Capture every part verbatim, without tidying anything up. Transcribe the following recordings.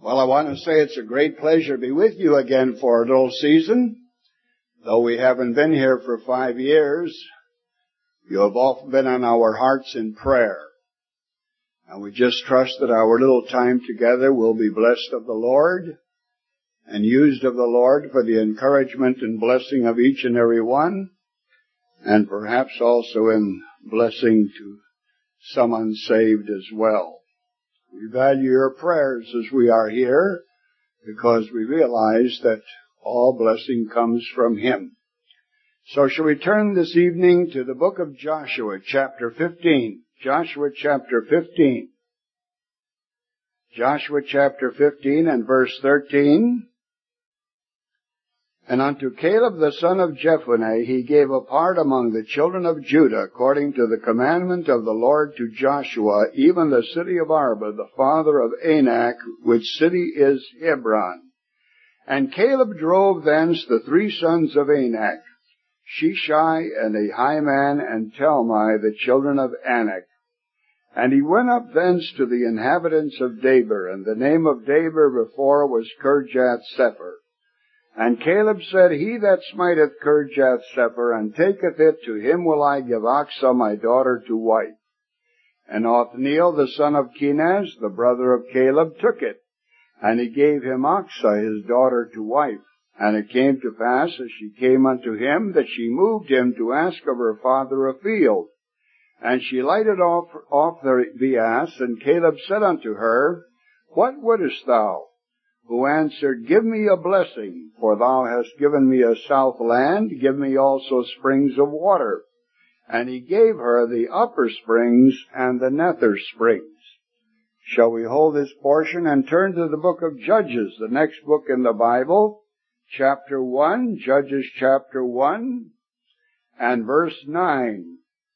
Well, I want to say it's a great pleasure to be with you again for a little season. Though we haven't been here for five years, you have often been on our hearts in prayer. And we just trust that our little time together will be blessed of the Lord and used of the Lord for the encouragement and blessing of each and every one, and perhaps also in blessing to some unsaved as well. We value your prayers as we are here, because we realize that all blessing comes from Him. So shall we turn this evening to the book of Joshua, chapter fifteen. Joshua chapter fifteen. Joshua chapter fifteen and verse thirteen. And unto Caleb the son of Jephunneh he gave a part among the children of Judah, according to the commandment of the Lord to Joshua, even the city of Arba, the father of Anak, which city is Hebron. And Caleb drove thence the three sons of Anak, Sheshai and Ahiman and Talmai, the children of Anak. And he went up thence to the inhabitants of Debir, and the name of Debir before was Kirjath-sepher. And Caleb said, He that smiteth Kirjath-sepher, and taketh it, to him will I give Achsah my daughter to wife. And Othniel the son of Kenaz, the brother of Caleb, took it, and he gave him Achsah his daughter to wife. And it came to pass, as she came unto him, that she moved him to ask of her father a field. And she lighted off, off the, the ass, and Caleb said unto her, What wouldest thou? Who answered, Give me a blessing, for thou hast given me a south land, give me also springs of water. And he gave her the upper springs and the nether springs. Shall we hold this portion and turn to the book of Judges, the next book in the Bible, chapter one, Judges chapter one, and verse nine.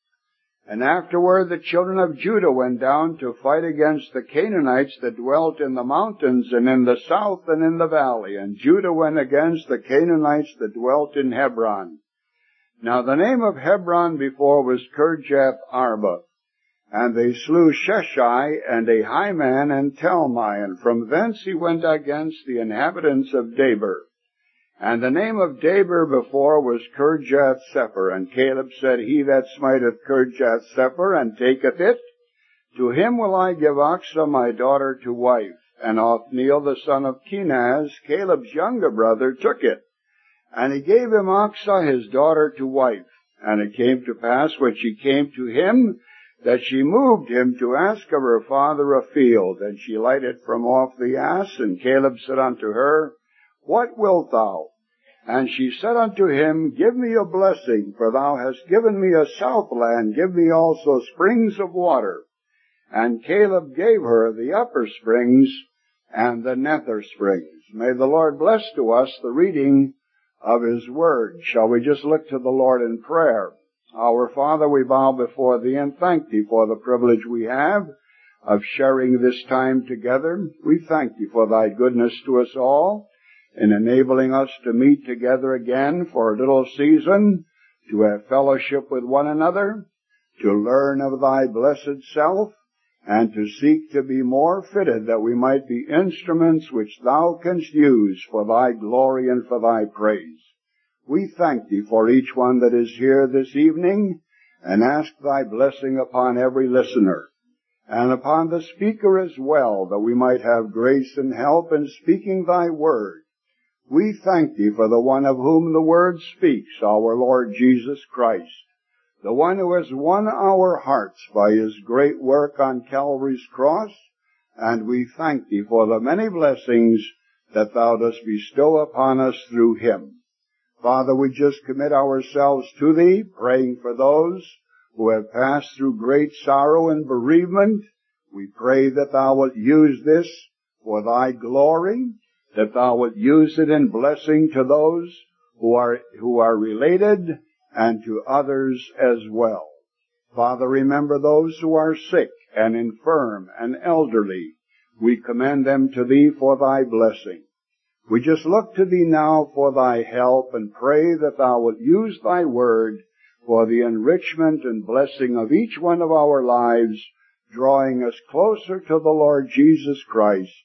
And afterward the children of Judah went down to fight against the Canaanites that dwelt in the mountains and in the south and in the valley. And Judah went against the Canaanites that dwelt in Hebron. Now the name of Hebron before was Kirjath-arba. And they slew Sheshai and Ahiman and Talmai. And from thence he went against the inhabitants of Debir. And the name of Debir before was Kirjath-sepher. And Caleb said, He that smiteth Kirjath-sepher, and taketh it, to him will I give Achsah my daughter to wife. And Othniel the son of Kenaz, Caleb's younger brother, took it. And he gave him Achsah his daughter to wife. And it came to pass, when she came to him, that she moved him to ask of her father a field. And she lighted from off the ass, and Caleb said unto her, What wilt thou? And she said unto him, Give me a blessing, for thou hast given me a south land, give me also springs of water. And Caleb gave her the upper springs and the nether springs. May the Lord bless to us the reading of His Word. Shall we just look to the Lord in prayer? Our Father, we bow before Thee and thank Thee for the privilege we have of sharing this time together. We thank Thee for Thy goodness to us all, in enabling us to meet together again for a little season, to have fellowship with one another, to learn of Thy blessed self, and to seek to be more fitted that we might be instruments which Thou canst use for Thy glory and for Thy praise. We thank Thee for each one that is here this evening, and ask Thy blessing upon every listener, and upon the speaker as well, that we might have grace and help in speaking Thy word. We thank Thee for the one of whom the Word speaks, our Lord Jesus Christ, the one who has won our hearts by His great work on Calvary's cross, and we thank Thee for the many blessings that Thou dost bestow upon us through Him. Father, we just commit ourselves to Thee, praying for those who have passed through great sorrow and bereavement. We pray that Thou wilt use this for Thy glory, that Thou wilt use it in blessing to those who are, who are related, and to others as well. Father, remember those who are sick and infirm and elderly. We commend them to Thee for Thy blessing. We just look to Thee now for Thy help, and pray that Thou wilt use Thy word for the enrichment and blessing of each one of our lives, drawing us closer to the Lord Jesus Christ,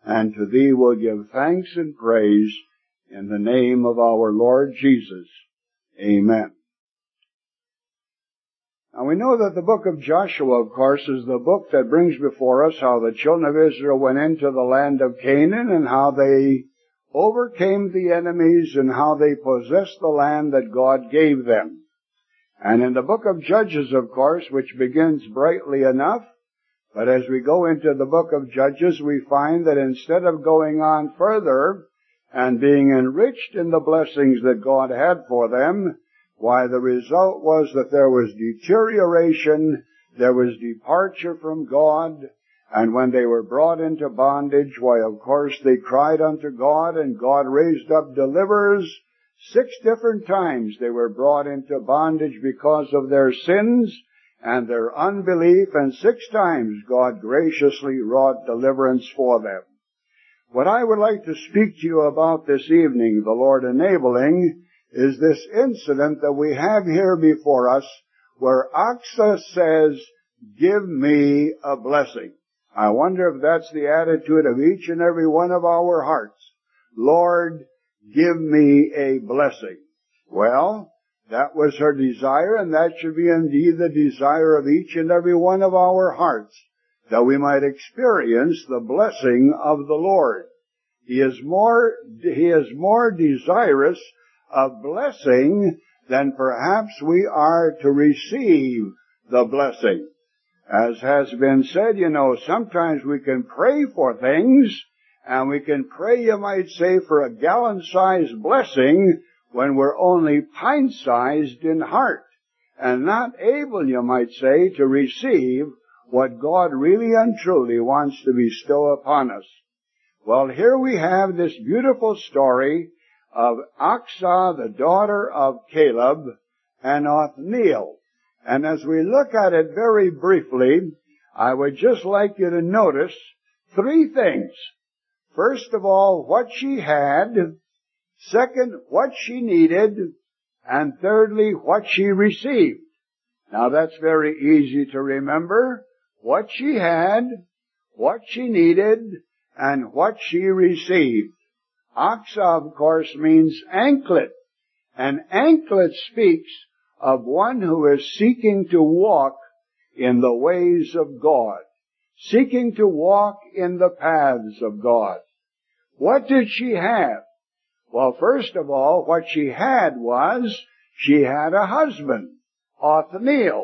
and to thee will give thanks and praise in the name of our Lord Jesus. Amen. Now we know that the book of Joshua, of course, is the book that brings before us how the children of Israel went into the land of Canaan and how they overcame the enemies and how they possessed the land that God gave them. And in the book of Judges, of course, which begins brightly enough, but as we go into the book of Judges, we find that instead of going on further and being enriched in the blessings that God had for them, why, the result was that there was deterioration, there was departure from God, and when they were brought into bondage, why, of course, they cried unto God, and God raised up deliverers. Six different times they were brought into bondage because of their sins and their unbelief, and six times God graciously wrought deliverance for them. What I would like to speak to you about this evening, the Lord enabling, is this incident that we have here before us where Asa says, give me a blessing. I wonder if that's the attitude of each and every one of our hearts. Lord, give me a blessing. Well, that was her desire, and that should be indeed the desire of each and every one of our hearts, that we might experience the blessing of the Lord. He is more, he is more desirous of blessing than perhaps we are to receive the blessing. As has been said, you know, sometimes we can pray for things, and we can pray, you might say, for a gallon-sized blessing when we're only pint-sized in heart, and not able, you might say, to receive what God really and truly wants to bestow upon us. Well, here we have this beautiful story of Achsah, the daughter of Caleb, and Othniel. And as we look at it very briefly, I would just like you to notice three things. First of all, what she had. Second, what she needed. And thirdly, what she received. Now that's very easy to remember. What she had, what she needed, and what she received. Achsah, of course, means anklet. And anklet speaks of one who is seeking to walk in the ways of God, seeking to walk in the paths of God. What did she have? Well, first of all, what she had was, she had a husband, Othniel.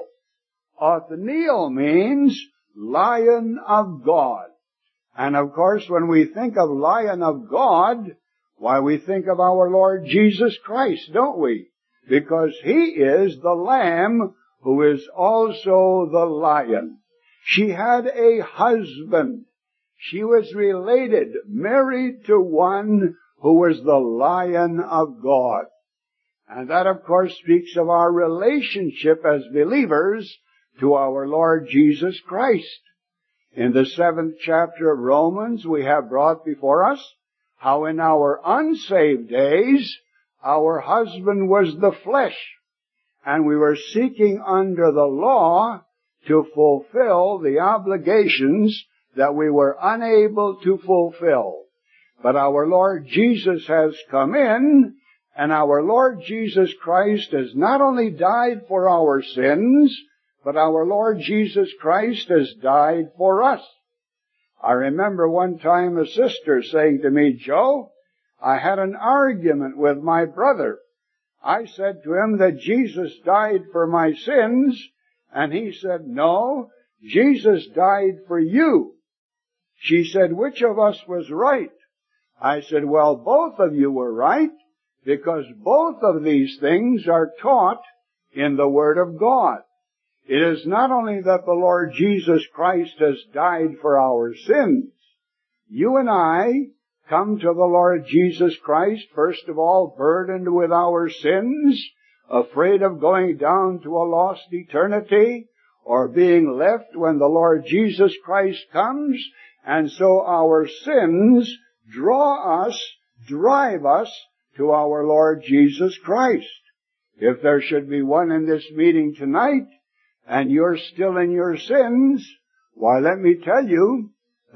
Othniel means Lion of God. And of course, when we think of Lion of God, why, we think of our Lord Jesus Christ, don't we? Because He is the Lamb who is also the Lion. She had a husband. She was related, married to one who was the Lion of God. And that, of course, speaks of our relationship as believers to our Lord Jesus Christ. In the seventh chapter of Romans, we have brought before us how in our unsaved days, our husband was the flesh, and we were seeking under the law to fulfill the obligations that we were unable to fulfill. But our Lord Jesus has come in, and our Lord Jesus Christ has not only died for our sins, but our Lord Jesus Christ has died for us. I remember one time a sister saying to me, Joe, I had an argument with my brother. I said to him that Jesus died for my sins, and he said, no, Jesus died for you. She said, which of us was right? I said, well, both of you were right, because both of these things are taught in the Word of God. It is not only that the Lord Jesus Christ has died for our sins. You and I come to the Lord Jesus Christ, first of all, burdened with our sins, afraid of going down to a lost eternity, or being left when the Lord Jesus Christ comes, and so our sins draw us, drive us to our Lord Jesus Christ. If there should be one in this meeting tonight, and you're still in your sins, why, let me tell you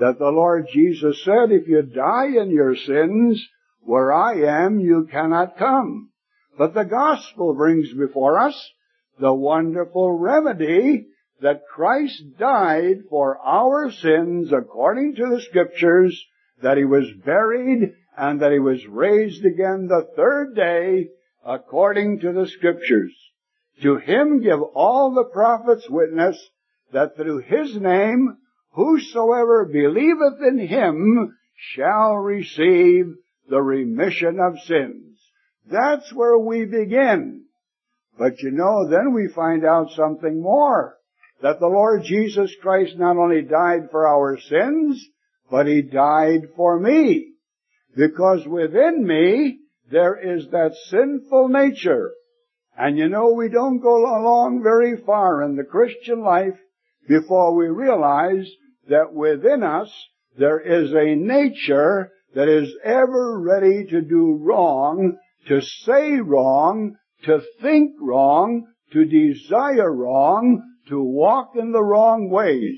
that the Lord Jesus said, if you die in your sins, where I am, you cannot come. But the gospel brings before us the wonderful remedy that Christ died for our sins according to the Scriptures, that He was buried, and that He was raised again the third day according to the Scriptures. To Him give all the prophets witness that through His name whosoever believeth in Him shall receive the remission of sins. That's where we begin. But you know, then we find out something more. That the Lord Jesus Christ not only died for our sins, but He died for me. Because within me, there is that sinful nature. And you know, we don't go along very far in the Christian life before we realize that within us, there is a nature that is ever ready to do wrong, to say wrong, to think wrong, to desire wrong, to walk in the wrong ways.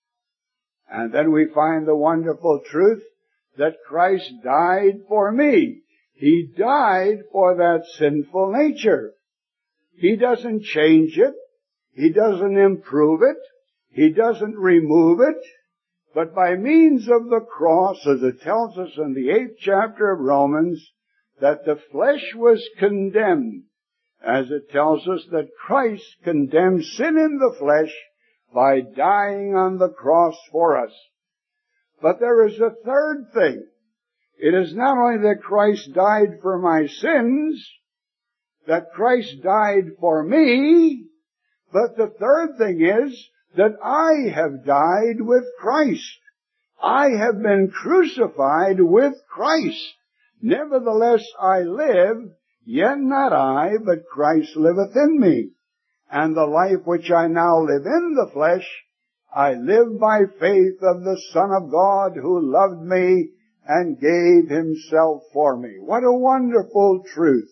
And then we find the wonderful truth that Christ died for me. He died for that sinful nature. He doesn't change it. He doesn't improve it. He doesn't remove it. But by means of the cross, as it tells us in the eighth chapter of Romans, that the flesh was condemned, as it tells us that Christ condemned sin in the flesh by dying on the cross for us. But there is a third thing. It is not only that Christ died for my sins, that Christ died for me, but the third thing is that I have died with Christ. I have been crucified with Christ. Nevertheless I live, yet not I, but Christ liveth in me. And the life which I now live in the flesh, I live by faith of the Son of God who loved me and gave Himself for me. What a wonderful truth!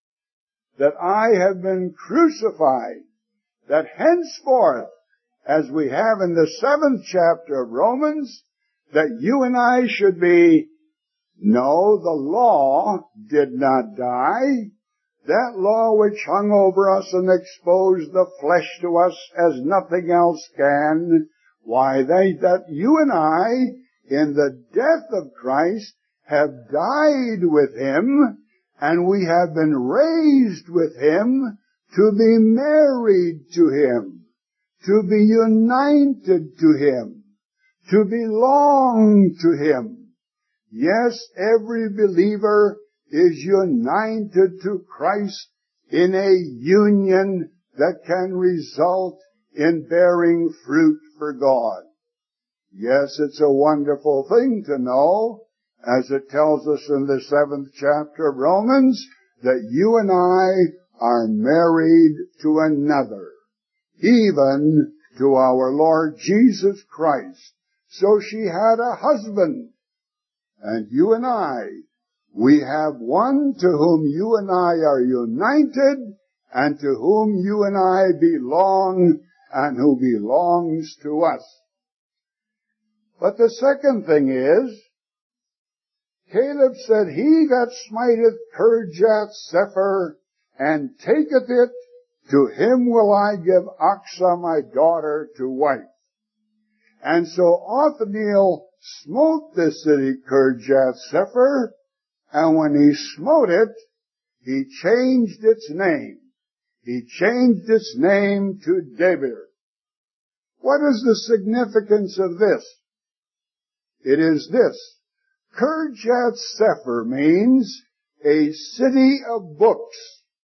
That I have been crucified, that henceforth, as we have in the seventh chapter of Romans, that you and I should be, no, the law did not die. That law which hung over us and exposed the flesh to us as nothing else can, why, they, that you and I, in the death of Christ, have died with Him, and we have been raised with Him to be married to Him, to be united to Him, to belong to Him. Yes, every believer is united to Christ in a union that can result in bearing fruit for God. Yes, it's a wonderful thing to know, as it tells us in the seventh chapter of Romans, that you and I are married to another, even to our Lord Jesus Christ. So she had a husband, and you and I, we have one to whom you and I are united, and to whom you and I belong, and who belongs to us. But the second thing is, Caleb said, he that smiteth Kirjath Sepher, and taketh it, to him will I give Achsah my daughter to wife. And so Othniel smote the city Kirjath Sepher, and when he smote it, he changed its name. He changed its name to Debir. What is the significance of this? It is this. Kirjath Sepher means a city of books.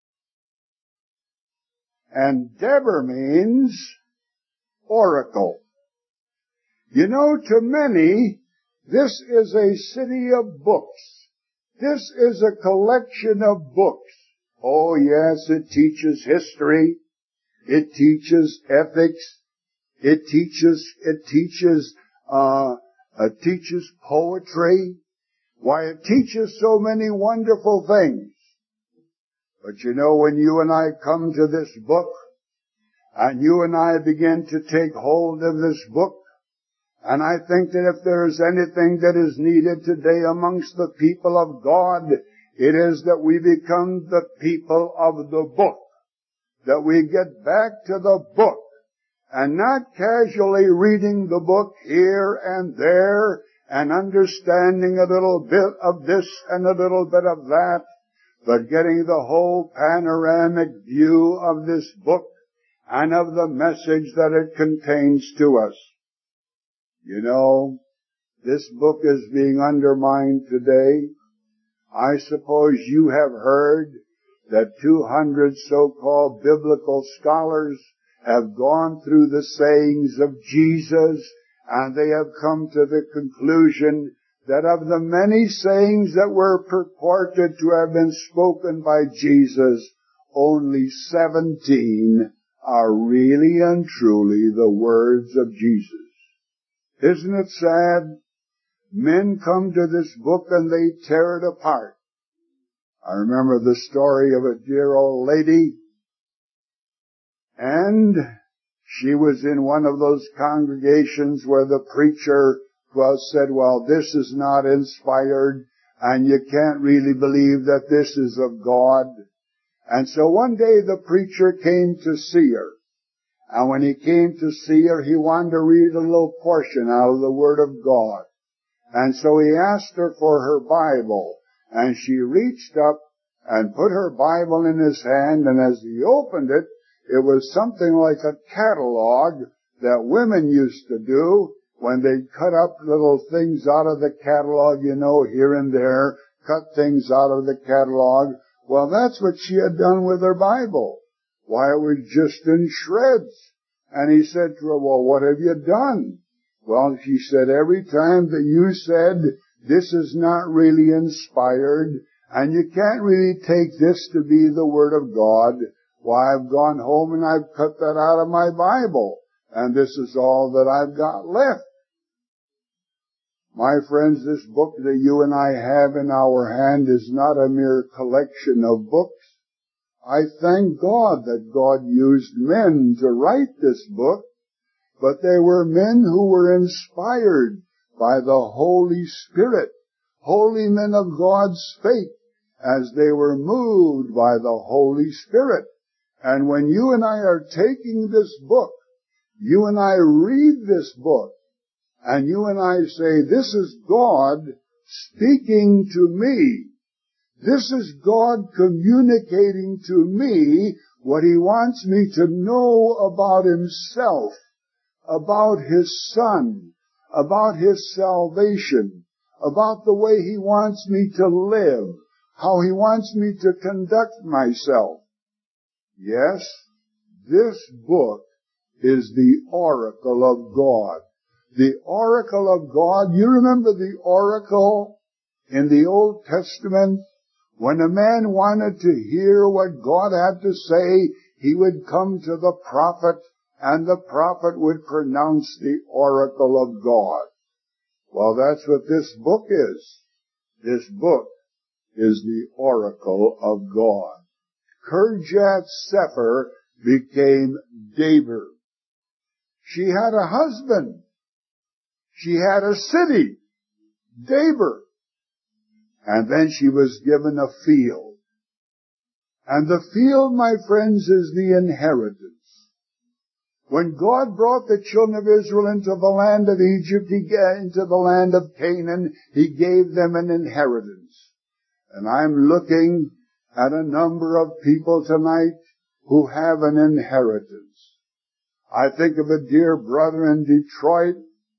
And Debir means oracle. You know, to many, this is a city of books. This is a collection of books. Oh yes, it teaches history. It teaches ethics. It teaches, it teaches, uh, it teaches poetry. Why, it teaches so many wonderful things. But you know, when you and I come to this book, and you and I begin to take hold of this book, And I think that if there is anything that is needed today amongst the people of God, it is that we become the people of the book. That we get back to the book and not casually reading the book here and there and understanding a little bit of this and a little bit of that, but getting the whole panoramic view of this book and of the message that it contains to us. You know, this book is being undermined today. I suppose you have heard that two hundred so-called biblical scholars have gone through the sayings of Jesus, and they have come to the conclusion that of the many sayings that were purported to have been spoken by Jesus, only seventeen are really and truly the words of Jesus. Isn't it sad? Men come to this book and they tear it apart. I remember the story of a dear old lady, and she was in one of those congregations where the preacher well said, well, this is not inspired, and you can't really believe that this is of God. And so one day the preacher came to see her. And when he came to see her, he wanted to read a little portion out of the Word of God. And so he asked her for her Bible. And she reached up and put her Bible in his hand, and as he opened it, it was something like a catalog that women used to do when they'd cut up little things out of the catalog, you know, here and there, cut things out of the catalog. Well, that's what she had done with her Bible. Why, it was just in shreds. And he said to her, well, what have you done? Well, she said, every time that you said, this is not really inspired, and you can't really take this to be the Word of God, why, I've gone home and I've cut that out of my Bible, and this is all that I've got left. My friends, this book that you and I have in our hand is not a mere collection of books. I thank God that God used men to write this book, but they were men who were inspired by the Holy Spirit, holy men of God's faith, as they were moved by the Holy Spirit. And when you and I are taking this book, you and I read this book, and you and I say, this is God speaking to me. This is God communicating to me what He wants me to know about Himself, about His Son, about His salvation, about the way He wants me to live, how He wants me to conduct myself. Yes, this book is the oracle of God. The oracle of God. You remember the oracle in the Old Testament? When a man wanted to hear what God had to say, he would come to the prophet, and the prophet would pronounce the oracle of God. Well, that's what this book is. This book is the oracle of God. Kirjath Sepher became Debir. She had a husband. She had a city, Debir. And then she was given a field. And the field, my friends, is the inheritance. When God brought the children of Israel into the land of Egypt, he gave, into the land of Canaan, He gave them an inheritance. And I'm looking at a number of people tonight who have an inheritance. I think of a dear brother in Detroit,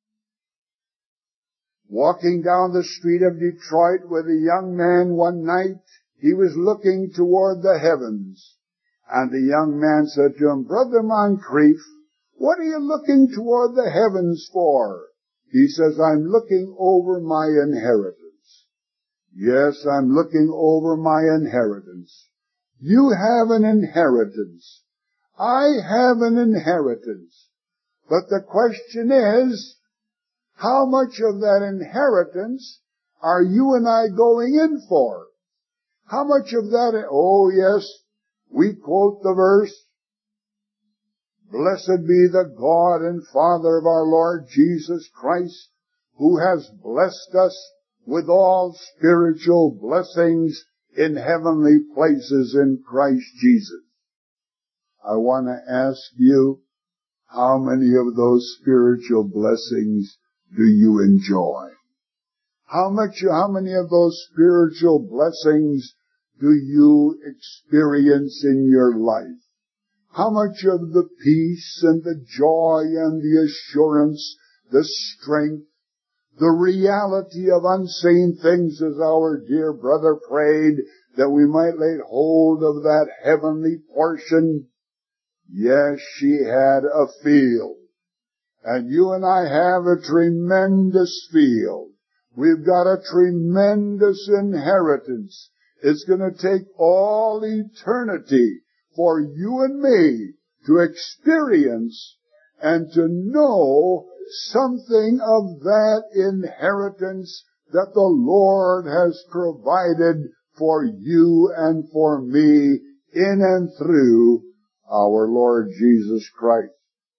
walking down the street of Detroit with a young man one night. He was looking toward the heavens. And the young man said to him, Brother Moncrief, what are you looking toward the heavens for? He says, I'm looking over my inheritance. Yes, I'm looking over my inheritance. You have an inheritance. I have an inheritance. But the question is, how much of that inheritance are you and I going in for? How much of that, oh yes, we quote the verse, Blessed be the God and Father of our Lord Jesus Christ, who has blessed us with all spiritual blessings in heavenly places in Christ Jesus. I want to ask you, how many of those spiritual blessings do you enjoy? How much, how many of those spiritual blessings do you experience in your life? How much of the peace and the joy and the assurance, the strength, the reality of unseen things, as our dear brother prayed, that we might lay hold of that heavenly portion? Yes, she had a field. And you and I have a tremendous field. We've got a tremendous inheritance. It's going to take all eternity for you and me to experience and to know something of that inheritance that the Lord has provided for you and for me in and through our Lord Jesus Christ.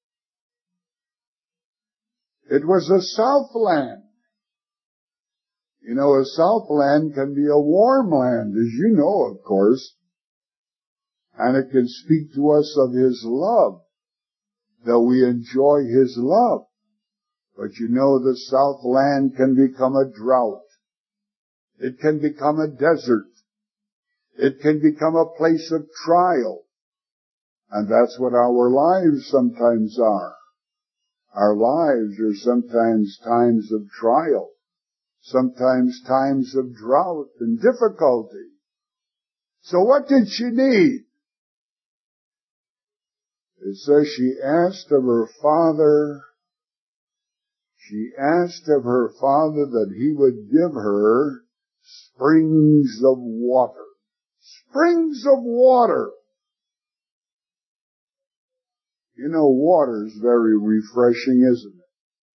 It was a southland. You know, a southland can be a warm land, as you know, of course. And it can speak to us of His love, that we enjoy His love. But you know, the southland can become a drought. It can become a desert. It can become a place of trial. And that's what our lives sometimes are. Our lives are sometimes times of trial, sometimes times of drought and difficulty. So what did she need? It says she asked of her father, she asked of her father that he would give her springs of water. Springs of water. You know, water's very refreshing, isn't it?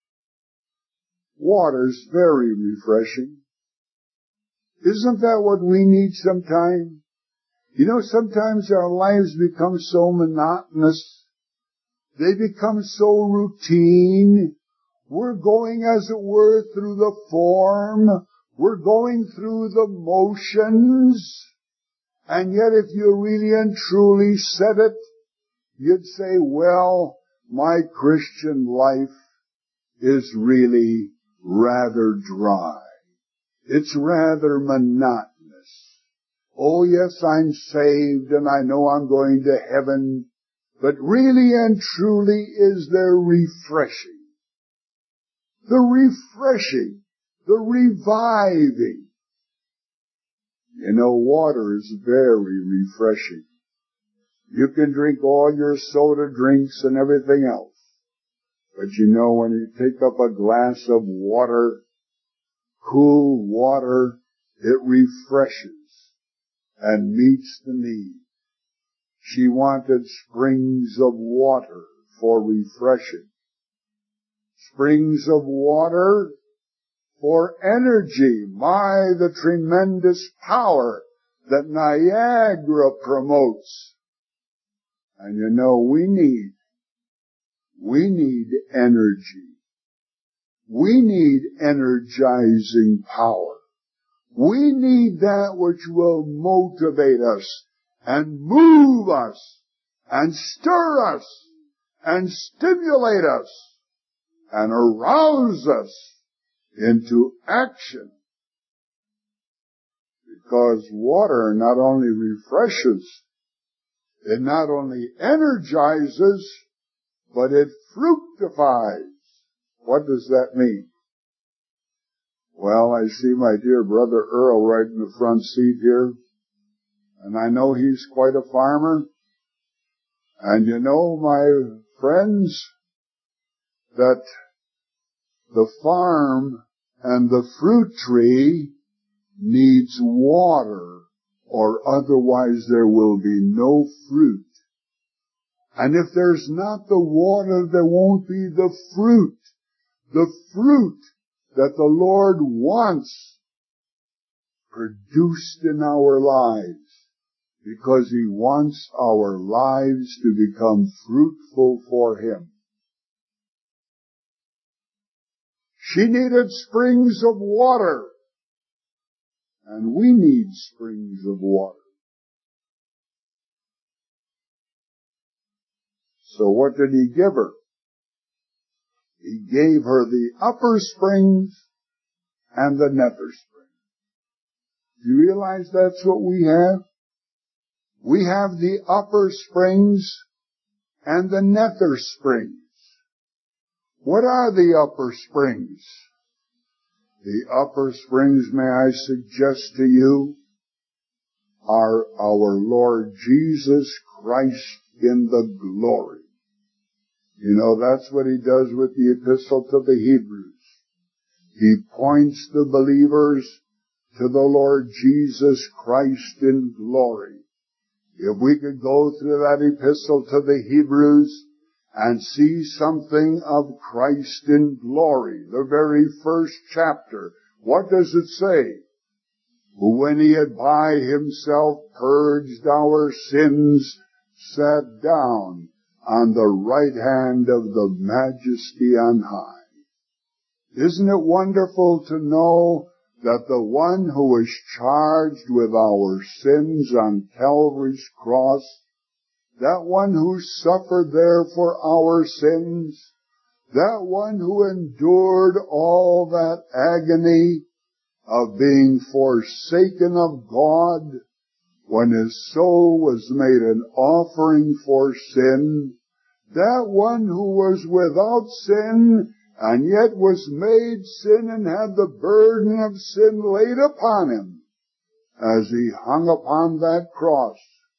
Water's very refreshing. Isn't that what we need sometimes? You know, sometimes our lives become so monotonous. They become so routine. We're going, as it were, through the form. We're going through the motions. And yet, if you really and truly said it, you'd say, well, my Christian life is really rather dry. It's rather monotonous. Oh, yes, I'm saved and I know I'm going to heaven, but really and truly, is there refreshing? The refreshing, the reviving. You know, water is very refreshing. You can drink all your soda drinks and everything else. But you know, when you take up a glass of water, cool water, it refreshes and meets the need. She wanted springs of water for refreshing. Springs of water for energy. My, the tremendous power that Niagara promotes. And you know, we need, we need energy. We need energizing power. We need that which will motivate us and move us and stir us and stimulate us and arouse us into action. Because water not only refreshes, it not only energizes, but it fructifies. What does that mean? Well, I see my dear brother Earl right in the front seat here, and I know he's quite a farmer. And you know, my friends, that the farm and the fruit tree needs water, or otherwise there will be no fruit. And if there's not the water, there won't be the fruit. The fruit that the Lord wants produced in our lives. because He wants our lives to become fruitful for Him. She needed springs of water, and we need springs of water. So what did He give her? He gave her the upper springs and the nether springs. Do you realize that's what we have? We have the upper springs and the nether springs. What are the upper springs? The upper springs, may I suggest to you, are our Lord Jesus Christ in the glory. You know, that's what He does with the epistle to the Hebrews. He points the believers to the Lord Jesus Christ in glory. If we could go through that epistle to the Hebrews and see something of Christ in glory, the very first chapter, what does it say? When He had by Himself purged our sins, sat down on the right hand of the Majesty on high. Isn't it wonderful to know that the one who was charged with our sins on Calvary's cross, that one who suffered there for our sins, that one who endured all that agony of being forsaken of God when His soul was made an offering for sin, that one who was without sin and yet was made sin and had the burden of sin laid upon Him as He hung upon that cross.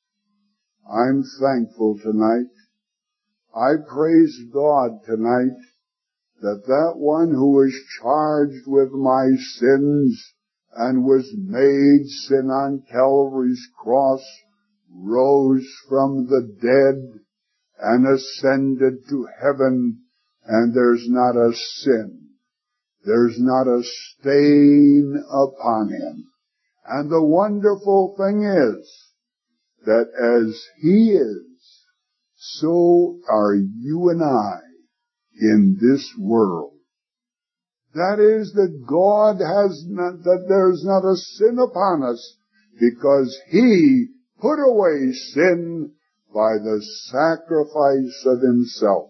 I'm thankful tonight. I praise God tonight that that one who was charged with my sins and was made sin on Calvary's cross rose from the dead and ascended to heaven, and there's not a sin, there's not a stain upon Him. And the wonderful thing is that as He is, so are you and I in this world. That is, that God has not, that there's not a sin upon us, because He put away sin by the sacrifice of Himself.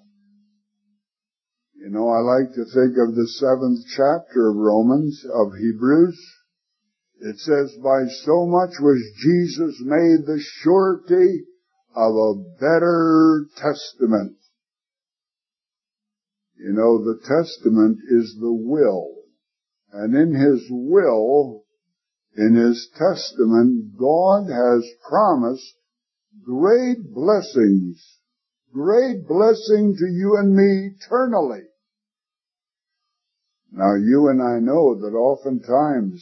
You know, I like to think of the seventh chapter of Romans, of Hebrews. It says, by so much was Jesus made the surety of a better testament. You know, the testament is the will. And in His will, in His testament, God has promised great blessings, great blessing to you and me eternally. Now, you and I know that oftentimes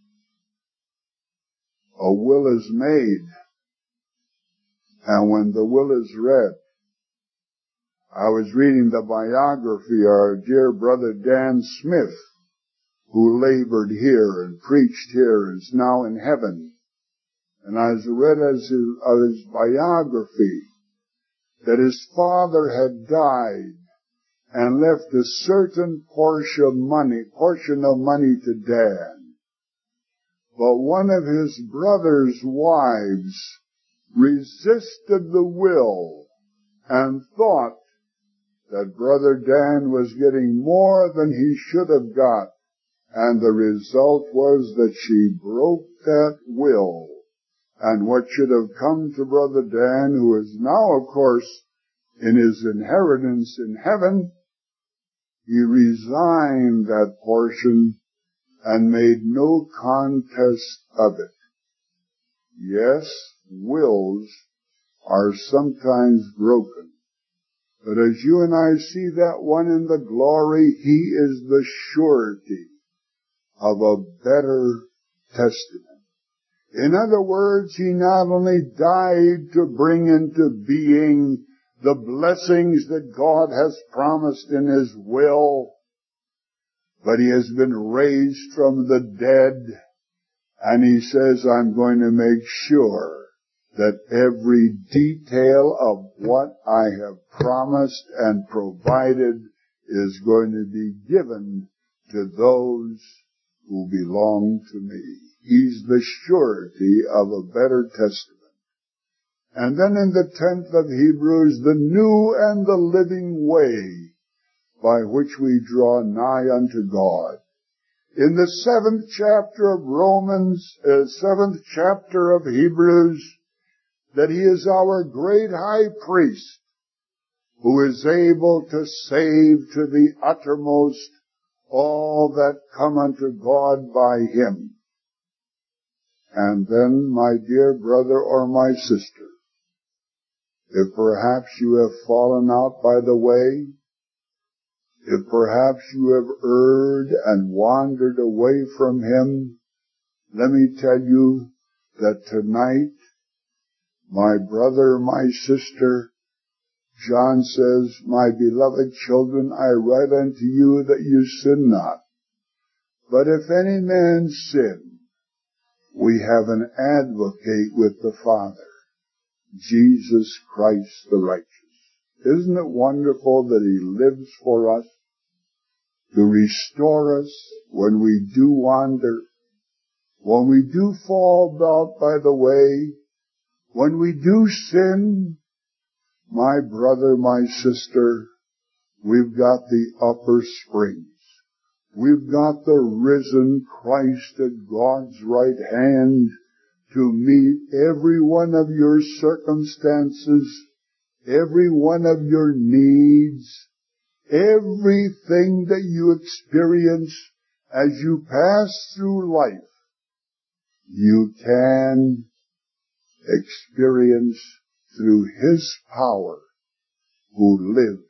a will is made, and when the will is read, I was reading the biography of our dear brother Dan Smith, who labored here and preached here and is now in heaven. And I read as his, of his biography that his father had died and left a certain portion of money, portion of money to Dan. But one of his brother's wives resisted the will and thought that Brother Dan was getting more than he should have got, and the result was that she broke that will, and what should have come to Brother Dan, who is now, of course, in his inheritance in heaven, he resigned that portion and made no contest of it. Yes, wills are sometimes broken. But as you and I see that one in the glory, he is the surety of a better testament. In other words, he not only died to bring into being the blessings that God has promised in His will, but He has been raised from the dead, and He says, I'm going to make sure that every detail of what I have promised and provided is going to be given to those who belong to me. He's the surety of a better testament. And then in the tenth of Hebrews, the new and the living way by which we draw nigh unto God. In the seventh chapter of Romans, uh, seventh chapter of Hebrews, that He is our great high priest, who is able to save to the uttermost all that come unto God by Him. And then, my dear brother or my sister, if perhaps you have fallen out by the way, if perhaps you have erred and wandered away from Him, let me tell you that tonight, my brother, my sister, John says, my beloved children, I write unto you that you sin not. But if any man sin, we have an advocate with the Father, Jesus Christ the righteous. Isn't it wonderful that He lives for us to restore us when we do wander, when we do fall out by the way, when we do sin? My brother, my sister, we've got the upper springs. We've got the risen Christ at God's right hand to meet every one of your circumstances, every one of your needs, everything that you experience as you pass through life. You can experience through His power who lives.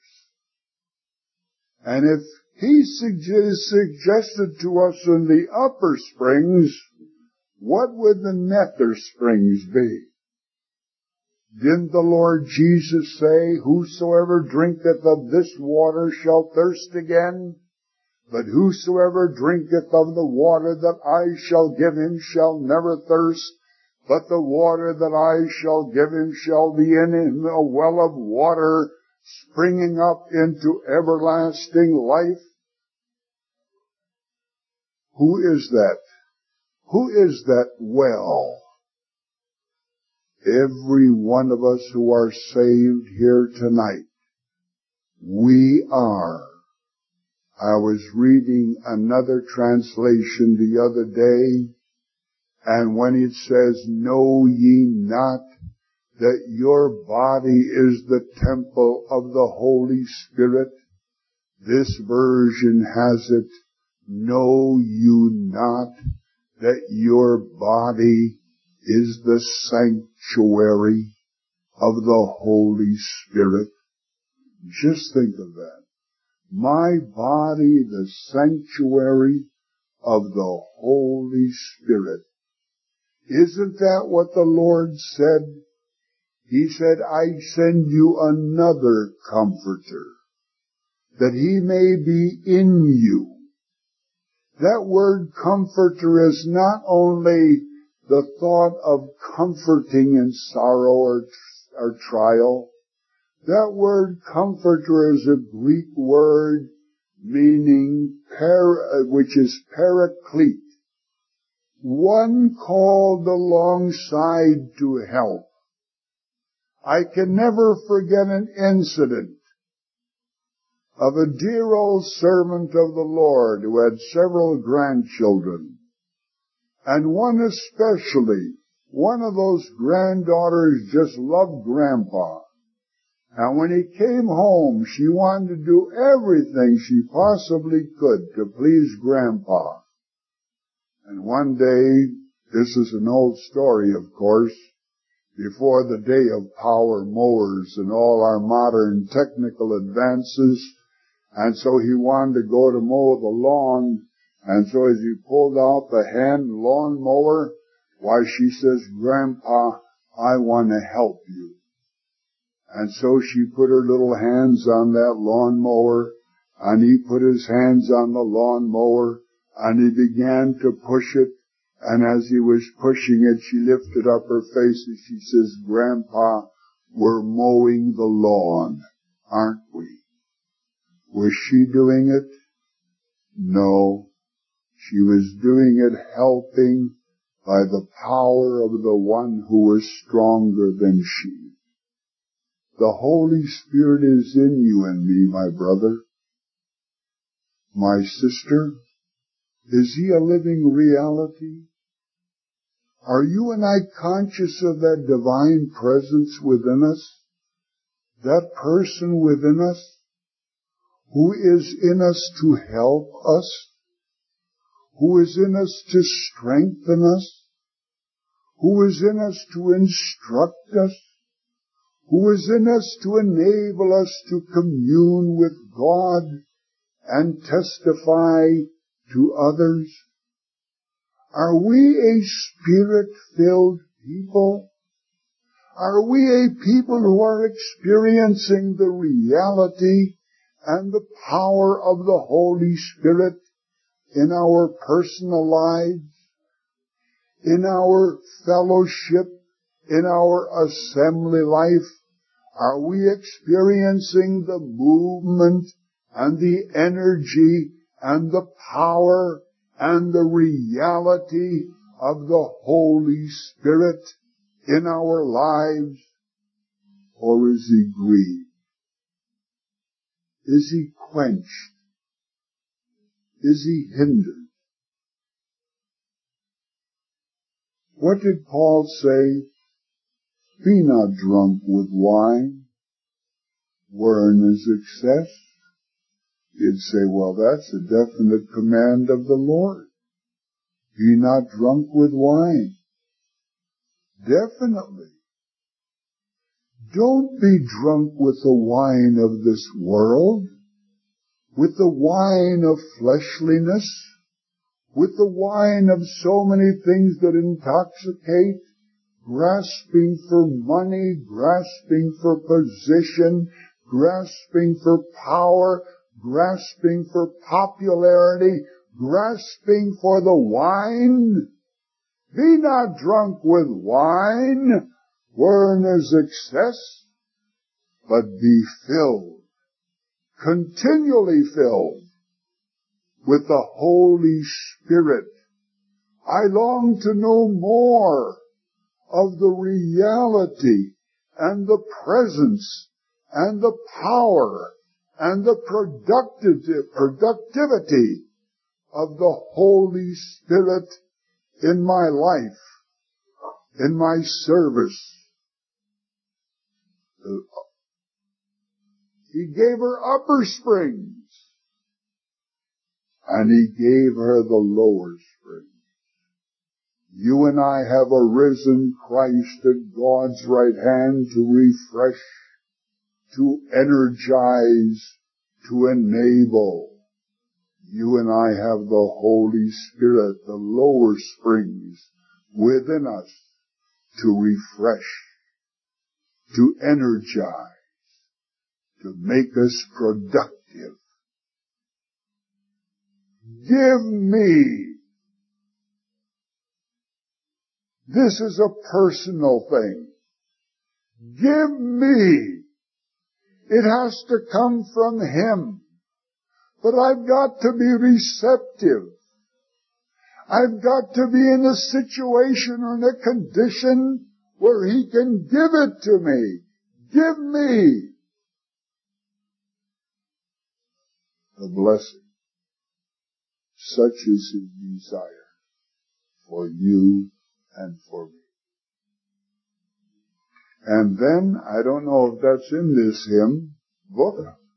And if He suggest, suggested to us in the upper springs, what would the nether springs be? Didn't the Lord Jesus say, whosoever drinketh of this water shall thirst again? But whosoever drinketh of the water that I shall give him shall never thirst, but the water that I shall give him shall be in him a well of water springing up into everlasting life. Who is that? Who is that well? Every one of us who are saved here tonight, we are. I was reading another translation the other day, and when it says, know ye not that your body is the temple of the Holy Spirit, this version has it, know you not that your body is the sanctuary of the Holy Spirit? Just think of that. My body, the sanctuary of the Holy Spirit. Isn't that what the Lord said? He said, I send you another Comforter, that He may be in you. That word Comforter is not only the thought of comforting in sorrow or, or trial. That word Comforter is a Greek word meaning, para, which is paraclete, one called alongside to help. I can never forget an incident of a dear old servant of the Lord who had several grandchildren, and one especially, one of those granddaughters just loved Grandpa. And when he came home, she wanted to do everything she possibly could to please Grandpa. And one day, this is an old story, of course, before the day of power mowers and all our modern technical advances, and so he wanted to go to mow the lawn, and so as he pulled out the hand lawn mower, why, she says, Grandpa, I want to help you. And so she put her little hands on that lawn mower, and he put his hands on the lawn mower, and he began to push it, And as he was pushing it, she lifted up her face and she says, Grandpa, we're mowing the lawn, aren't we? Was she doing it? No. She was doing it helping by the power of the one who was stronger than she. The Holy Spirit is in you and me, my brother, my sister. Is He a living reality? Are you and I conscious of that divine presence within us? That person within us who is in us to help us? Who is in us to strengthen us? Who is in us to instruct us? Who is in us to enable us to commune with God and testify to others? Are we a Spirit-filled people? Are we a people who are experiencing the reality and the power of the Holy Spirit in our personal lives, in our fellowship, in our assembly life? Are we experiencing the movement and the energy and the power and the reality of the Holy Spirit in our lives? Or is He grieved? Is He quenched? Is He hindered? What did Paul say? Be not drunk with wine, wherein is excess. You'd say, well, that's a definite command of the Lord. Be not drunk with wine. Definitely. Don't be drunk with the wine of this world, with the wine of fleshliness, with the wine of so many things that intoxicate, grasping for money, grasping for position, grasping for power, grasping for popularity, grasping for the wine. Be not drunk with wine, wherein is excess, but be filled, continually filled, with the Holy Spirit. I long to know more of the reality and the presence and the power and the productivity of the Holy Spirit in my life, in my service. He gave her upper springs, and He gave her the lower springs. You and I have a risen Christ at God's right hand to refresh, to energize, to enable. You and I have the Holy Spirit, the lower springs within us to refresh, to energize, to make us productive. Give me. This is a personal thing. Give me. It has to come from Him. But I've got to be receptive. I've got to be in a situation or in a condition where He can give it to me. Give me the blessing. Such is His desire for you and for me. And then, I don't know if that's in this hymn book.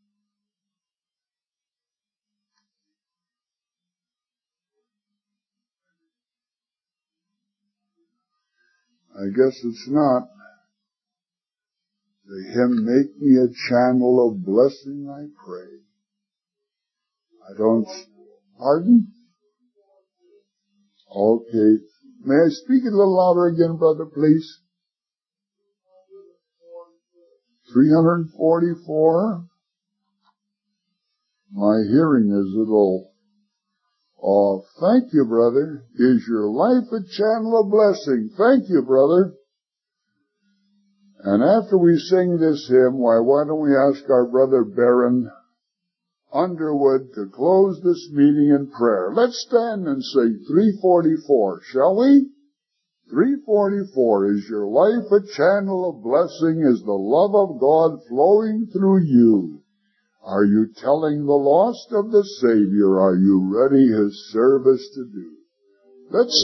I guess it's not. The hymn, make me a channel of blessing, I pray. I don't, pardon? Okay. May I speak a little louder again, brother, please? three hundred forty-four. My hearing is a little Oh, thank you, brother. Is your life a channel of blessing? Thank you, brother. And after we sing this hymn, why, why don't we ask our brother Baron Underwood to close this meeting in prayer? Let's stand and sing three forty-four, shall we? three forty-four, is your life a channel of blessing? Is the love of God flowing through you? Are you telling the lost of the Savior? Are you ready His service to do? Let's